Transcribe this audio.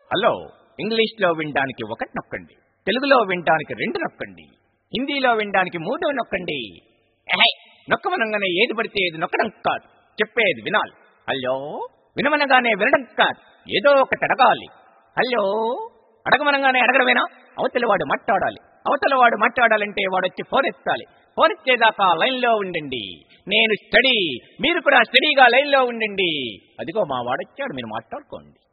Hello, ఇంగ్లీష్లో వినడానికి 1 నొక్కండి, తెలుగులో వినడానికి 2 నొక్కండి, హిందీలో వినడానికి 3 నొక్కండి. నొక్కమనగానే ఏది పడితే ఏది నొక్కడం కాదు, చెప్పేది వినాలి. హలో, వినమనగానే వినడం కాదు, ఏదో ఒకటి అడగాలి. హలో, అడగమనగానే అడగడమేనా? అవతలవాడు మాట్లాడాలి. అవతలవాడు మాట్లాడాలంటే వాడొచ్చి ఫోన్ ఎత్తాలి. ఫోన్ ఎత్తేదాకా లైన్లో ఉండండి. నేను స్టడీ, మీరు కూడా స్టడీగా లైన్లో ఉండండి. అదిగో మా వాడొచ్చాడు, మీరు మాట్లాడుకోండి.